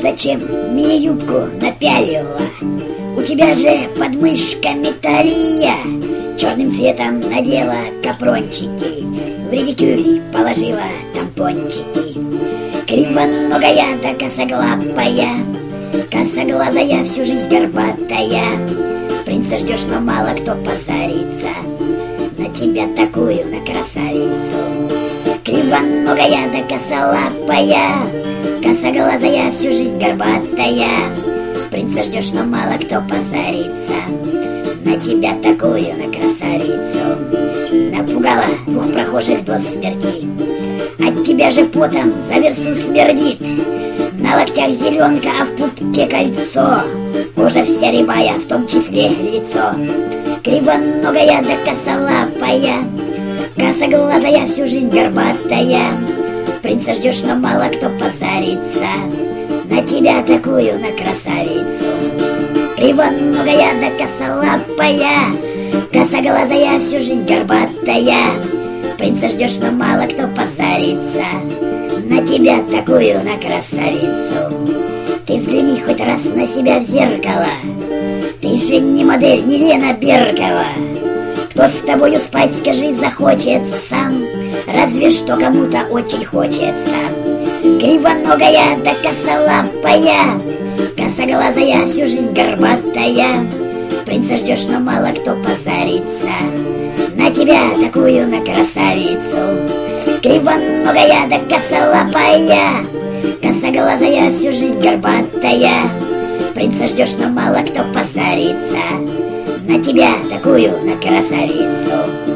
зачем мини-юбку напялила? У тебя же подмышка талия. Черным цветом надела капрончики, в редикюль положила тампончики. Кривоногая да косоглапая, косоглазая, всю жизнь горбатая. Принца ждешь, но мало кто позарится на тебя такую, на красавицу. Кривоногая да косолапая, косоглазая, всю жизнь горбатая. Принца ждешь, но мало кто позарится на тебя такую, на красавицу. Напугала двух прохожих до смерти, от тебя же потом за версту смердит. На локтях зеленка, а в пупке кольцо, кожа вся рябая, в том числе лицо. Кривоногая да косолапая, косоглазая, всю жизнь горбатая. Принца ждешь, но мало кто позарится на тебя такую, на красавицу. Кривоногая да косолапая, косоглазая, всю жизнь горбатая. Принца ждешь, но мало кто позарится на тебя такую, на красавицу. Ты взгляни хоть раз на себя в зеркало, ты же не модель, не Лена Беркова. Кто с тобою спать, скажи, захочет сам, разве что кому-то очень хочется. Кривоногая да косолапая, косоглазая, всю жизнь горбатая. Принца ждешь, но мало кто позарится на тебя такую, на красавицу. Кривоногая да косолапая, косоглазая, всю жизнь горбатая. Принца ждешь, но мало кто позарится на тебя такую, на красавицу.